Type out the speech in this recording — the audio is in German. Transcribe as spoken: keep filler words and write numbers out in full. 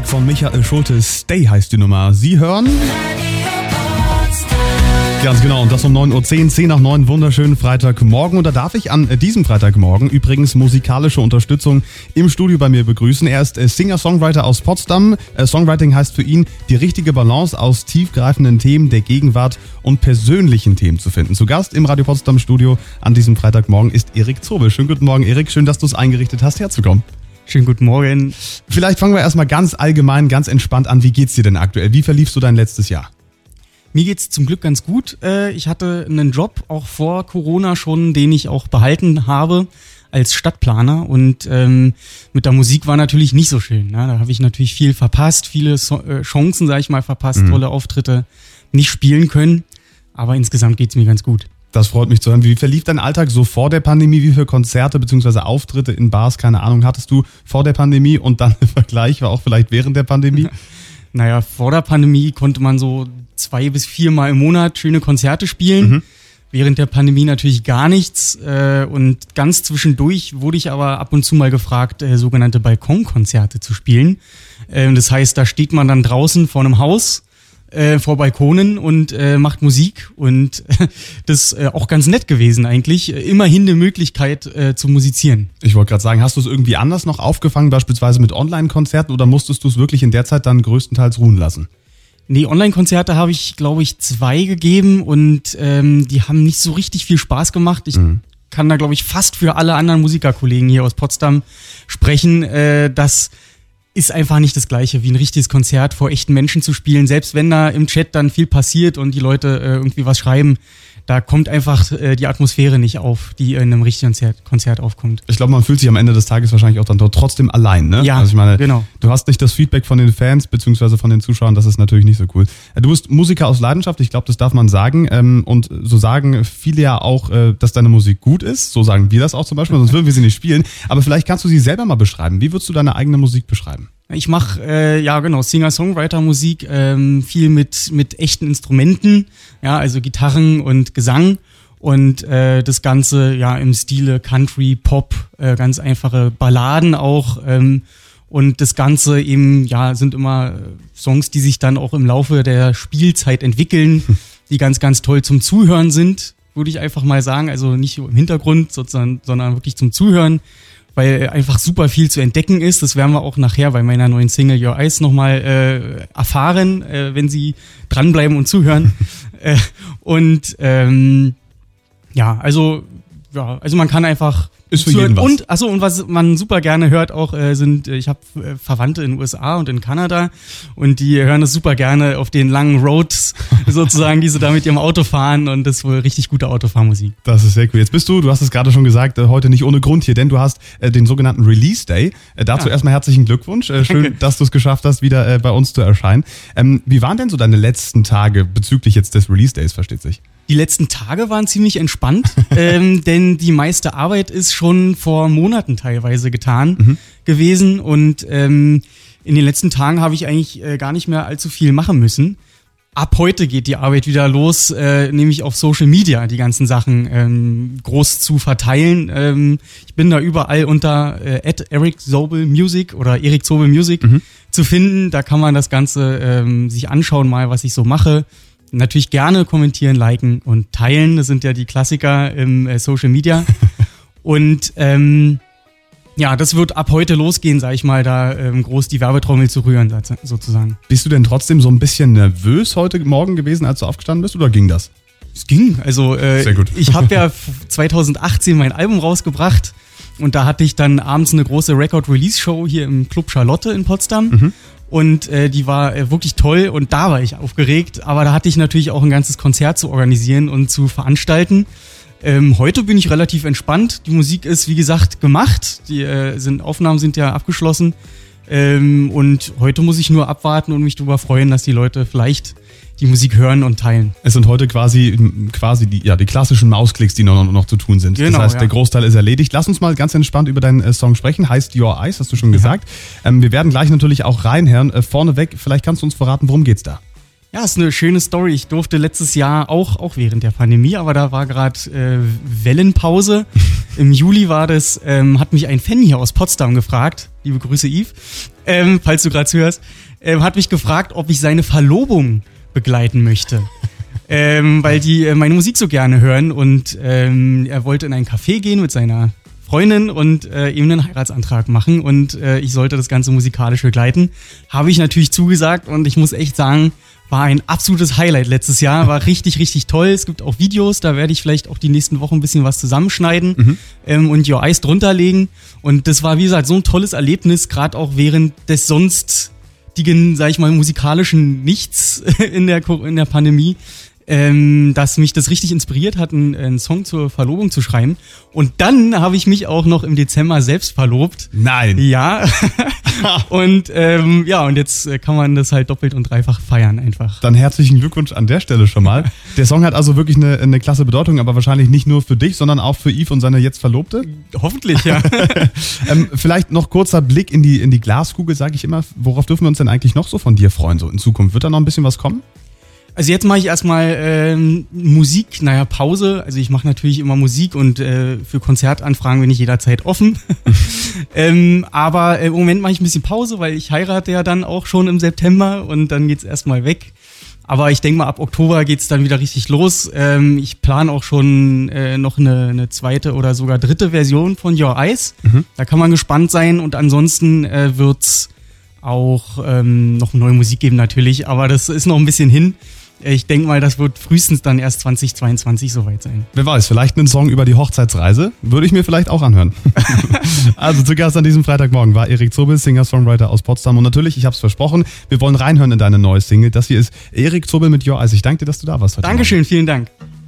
Von Michael Schulte, Stay heißt die Nummer. Sie hören... Ganz genau, und das um neun Uhr zehn, zehn nach neun, wunderschönen Freitagmorgen. Und da darf ich an diesem Freitagmorgen übrigens musikalische Unterstützung im Studio bei mir begrüßen. Er ist Singer-Songwriter aus Potsdam. Songwriting heißt für ihn, die richtige Balance aus tiefgreifenden Themen der Gegenwart und persönlichen Themen zu finden. Zu Gast im Radio Potsdam Studio an diesem Freitagmorgen ist Erik Zobel. Schönen guten Morgen, Erik. Schön, dass du es eingerichtet hast, herzukommen. Schönen guten Morgen. Vielleicht fangen wir erstmal ganz allgemein, ganz entspannt an. Wie geht's dir denn aktuell? Wie verliefst du dein letztes Jahr? Mir geht's zum Glück ganz gut. Ich hatte einen Job auch vor Corona schon, den ich auch behalten habe als Stadtplaner. Und ähm, mit der Musik war natürlich nicht so schön. Ne? Da habe ich natürlich viel verpasst, viele so- äh, Chancen, sage ich mal, verpasst, mhm. tolle Auftritte nicht spielen können. Aber insgesamt geht's mir ganz gut. Das freut mich zu hören. Wie verlief dein Alltag so vor der Pandemie? Wie viele Konzerte bzw. Auftritte in Bars, keine Ahnung, hattest du vor der Pandemie und dann im Vergleich war auch vielleicht während der Pandemie? Naja, vor der Pandemie konnte man so zwei bis viermal im Monat schöne Konzerte spielen. Mhm. Während der Pandemie natürlich gar nichts. Und ganz zwischendurch wurde ich aber ab und zu mal gefragt, sogenannte Balkonkonzerte zu spielen. Das heißt, da steht man dann draußen vor einem Haus, Äh, vor Balkonen und äh, macht Musik und äh, das ist äh, auch ganz nett gewesen eigentlich. Immerhin eine Möglichkeit äh, zu musizieren. Ich wollte gerade sagen, hast du es irgendwie anders noch aufgefangen, beispielsweise mit Online-Konzerten oder musstest du es wirklich in der Zeit dann größtenteils ruhen lassen? Nee, Online-Konzerte habe ich, glaube ich, zwei gegeben und ähm, die haben nicht so richtig viel Spaß gemacht. Ich mhm. kann da, glaube ich, fast für alle anderen Musikerkollegen hier aus Potsdam sprechen, äh, dass ist einfach nicht das Gleiche, wie ein richtiges Konzert vor echten Menschen zu spielen. Selbst wenn da im Chat dann viel passiert und die Leute äh, irgendwie was schreiben, da kommt einfach äh, die Atmosphäre nicht auf, die in einem richtigen Konzert, Konzert aufkommt. Ich glaube, man fühlt sich am Ende des Tages wahrscheinlich auch dann dort trotzdem allein, ne? Ja, also ich meine, genau. Du hast nicht das Feedback von den Fans beziehungsweise von den Zuschauern, das ist natürlich nicht so cool. Du bist Musiker aus Leidenschaft, ich glaube, das darf man sagen. Ähm, und so sagen viele ja auch, äh, dass deine Musik gut ist. So sagen wir das auch zum Beispiel, sonst würden wir sie nicht spielen. Aber vielleicht kannst du sie selber mal beschreiben. Wie würdest du deine eigene Musik beschreiben? Ich mache, äh, ja genau, Singer-Songwriter-Musik, ähm, viel mit mit echten Instrumenten, ja, also Gitarren und Gesang und äh, das Ganze ja im Stile Country, Pop, äh, ganz einfache Balladen auch ähm, und das Ganze eben, ja, sind immer Songs, die sich dann auch im Laufe der Spielzeit entwickeln, die ganz, ganz toll zum Zuhören sind, würde ich einfach mal sagen, also nicht im Hintergrund, sozusagen, sondern wirklich zum Zuhören. Weil einfach super viel zu entdecken ist. Das werden wir auch nachher bei meiner neuen Single Your Eyes nochmal äh, erfahren, äh, wenn Sie dranbleiben und zuhören. äh, und ähm, ja, also ja, also man kann einfach ist für jeden was. Und achso, und was man super gerne hört auch äh, sind, ich habe äh, Verwandte in den U S A und in Kanada und die hören das super gerne auf den langen Roads sozusagen, die sie da mit ihrem Auto fahren und das ist wohl richtig gute Autofahrmusik. Das ist sehr cool. Jetzt bist du, du hast es gerade schon gesagt, äh, heute nicht ohne Grund hier, denn du hast äh, den sogenannten Release Day. Äh, dazu ja. erstmal herzlichen Glückwunsch. Äh, schön, Danke. Dass du es geschafft hast, wieder äh, bei uns zu erscheinen. Ähm, wie waren denn so deine letzten Tage bezüglich jetzt des Release Days, versteht sich? Die letzten Tage waren ziemlich entspannt, ähm, denn die meiste Arbeit ist schon vor Monaten teilweise getan mhm. gewesen und ähm, in den letzten Tagen habe ich eigentlich äh, gar nicht mehr allzu viel machen müssen. Ab heute geht die Arbeit wieder los, äh, nämlich auf Social Media die ganzen Sachen ähm, groß zu verteilen. Ähm, ich bin da überall unter äh, at Erik Zobel Music oder Erik Zobel Music mhm. zu finden. Da kann man das Ganze ähm, sich anschauen mal, was ich so mache. Natürlich gerne kommentieren, liken und teilen. Das sind ja die Klassiker im äh, Social Media. Und ähm, ja, das wird ab heute losgehen, sag ich mal, da ähm, groß die Werbetrommel zu rühren, sozusagen. Bist du denn trotzdem so ein bisschen nervös heute Morgen gewesen, als du aufgestanden bist, oder ging das? Es ging. Also äh, Sehr gut. Ich habe ja zwanzig achtzehn mein Album rausgebracht und da hatte ich dann abends eine große Record-Release-Show hier im Club Charlotte in Potsdam. Mhm. Und äh, die war äh, wirklich toll und da war ich aufgeregt. Aber da hatte ich natürlich auch ein ganzes Konzert zu organisieren und zu veranstalten. Ähm, heute bin ich relativ entspannt. Die Musik ist, wie gesagt, gemacht. Die äh, sind, Aufnahmen sind ja abgeschlossen. Ähm, und heute muss ich nur abwarten und mich darüber freuen, dass die Leute vielleicht die Musik hören und teilen. Es sind heute quasi quasi die, ja, die klassischen Mausklicks, die noch, noch zu tun sind. Genau, das heißt, ja. der Großteil ist erledigt. Lass uns mal ganz entspannt über deinen äh, Song sprechen. Heißt Your Eyes, hast du schon gesagt. Ja. Ähm, wir werden gleich natürlich auch reinhören. Äh, vorneweg, vielleicht kannst du uns verraten, worum geht's da? Ja, ist eine schöne Story. Ich durfte letztes Jahr auch, auch während der Pandemie, aber da war gerade äh, Wellenpause. Im Juli war das, ähm, hat mich ein Fan hier aus Potsdam gefragt, liebe Grüße Yves, ähm, falls du gerade zuhörst, ähm, hat mich gefragt, ob ich seine Verlobung begleiten möchte. ähm, weil die äh, meine Musik so gerne hören und ähm, er wollte in ein Café gehen mit seiner Freundin und äh, eben einen Heiratsantrag machen und äh, ich sollte das Ganze musikalisch begleiten. Habe ich natürlich zugesagt und ich muss echt sagen, war ein absolutes Highlight letztes Jahr, war richtig, richtig toll. Es gibt auch Videos, da werde ich vielleicht auch die nächsten Wochen ein bisschen was zusammenschneiden mhm. ähm, und Your Eyes drunter legen. Und das war, wie gesagt, so ein tolles Erlebnis, gerade auch während des sonst, die, sag ich mal, musikalischen Nichts in der, in der Pandemie. Ähm, dass mich das richtig inspiriert hat, einen, einen Song zur Verlobung zu schreiben. Und dann habe ich mich auch noch im Dezember selbst verlobt. Nein. Ja. und ähm, ja, und jetzt kann man das halt doppelt und dreifach feiern einfach. Dann herzlichen Glückwunsch an der Stelle schon mal. Der Song hat also wirklich eine, eine klasse Bedeutung, aber wahrscheinlich nicht nur für dich, sondern auch für Yves und seine jetzt Verlobte? Hoffentlich, ja. ähm, vielleicht noch kurzer Blick in die, in die Glaskugel, sage ich immer. Worauf dürfen wir uns denn eigentlich noch so von dir freuen, so in Zukunft? Wird da noch ein bisschen was kommen? Also jetzt mache ich erstmal ähm, Musik, naja, Pause. Also ich mache natürlich immer Musik und äh, für Konzertanfragen bin ich jederzeit offen. ähm, aber im Moment mache ich ein bisschen Pause, weil ich heirate ja dann auch schon im September und dann geht's erstmal weg. Aber ich denke mal, ab Oktober geht's dann wieder richtig los. Ähm, ich plane auch schon äh, noch eine, eine zweite oder sogar dritte Version von Your Eyes. Mhm. Da kann man gespannt sein und ansonsten äh, wird's auch ähm, noch neue Musik geben natürlich, aber das ist noch ein bisschen hin. Ich denke mal, das wird frühestens dann erst zwanzig zweiundzwanzig soweit sein. Wer weiß, vielleicht einen Song über die Hochzeitsreise, würde ich mir vielleicht auch anhören. Also zu Gast an diesem Freitagmorgen war Erik Zobel, Singer-Songwriter aus Potsdam. Und natürlich, ich habe es versprochen, wir wollen reinhören in deine neue Single. Das hier ist Erik Zobel mit Your Eyes. Ich danke dir, dass du da warst heute Dankeschön, Morgen. Vielen Dank.